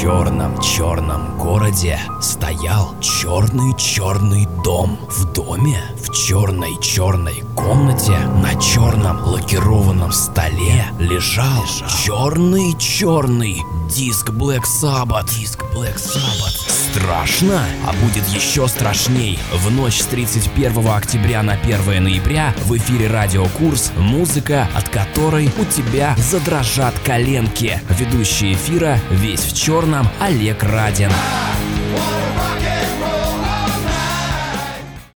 черном городе стоял черный дом. В доме, в черной комнате, на черном лакированном столе лежал черный диск Black Sabbath. Страшно? А будет еще страшней. В ночь с 31 октября на 1 ноября в эфире Радио Курс музыка, от которой у тебя задрожат коленки. Ведущий эфира весь в черном Олег Радин.